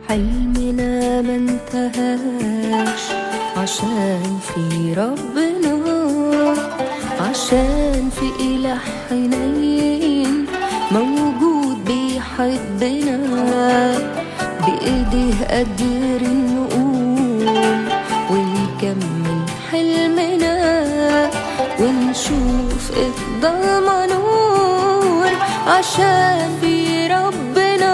حلمنا ما انتهاش عشان في ربنا، عشان في إله حنين موجود بيحبنا، بإيديه قادرين نقوم ونكمل حلمنا ونشوف الضلمة نور عشان في ربنا.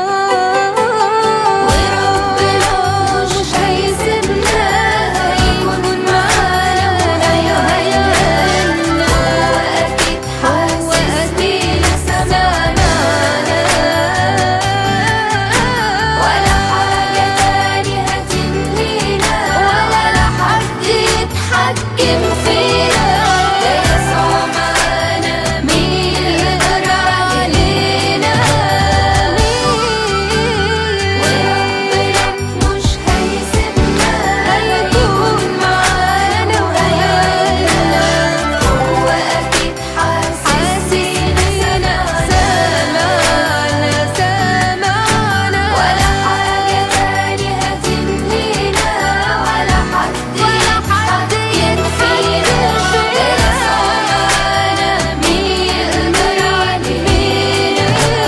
وربنا مش هيسيبنا، هيكون معانا وهيهنا، وأكيد حاسس بينا سمعنا، ولا حاجة تاني هتنهينا، ولا حد يتحكم فينا. ده يسوع معانا، مين يقدر علينا؟ وربنا مش هيسيبنا، هيكون معانا وهيهنا، هو أكيد حاسس بينا سمعنا، ولا حاجة تاني هتنهينا، ولا حد يتحكم فينا. ده يسوع معانا، مين يقدر علينا؟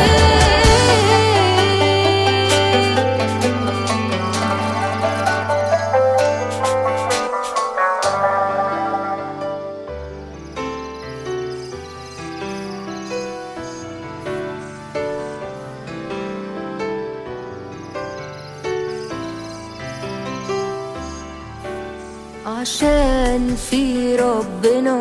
عشان في ربنا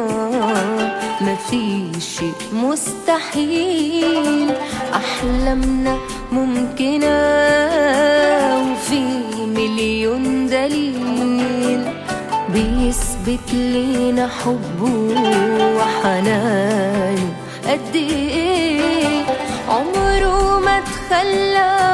مفيش شيء مستحيل، أحلامنا ممكنة وفي مليون دليل بيثبت لينا حبه وحنانه قد ايه، عمره ما تخلى